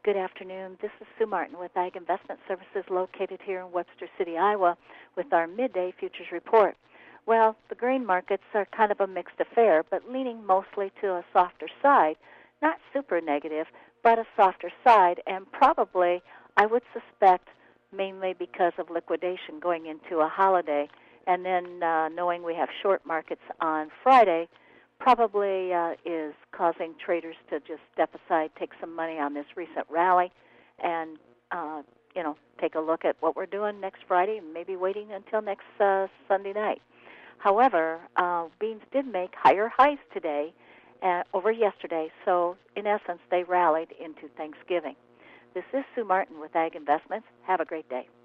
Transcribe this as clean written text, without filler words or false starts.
Good afternoon. This is Sue Martin with Ag Investment Services located here in Webster City, Iowa, with our midday futures report. Well, the grain markets are kind of a mixed affair, but leaning mostly to a softer side. Not super negative, but a softer side, and probably, I would suspect, mainly because of liquidation going into a holiday. And then knowing we have short markets on Friday, probably is causing traders to just step aside, take some money on this recent rally, and take a look at what we're doing next Friday, and maybe waiting until next Sunday night. However, beans did make higher highs today over yesterday, so in essence, they rallied into Thanksgiving. This is Sue Martin with Ag Investments. Have a great day.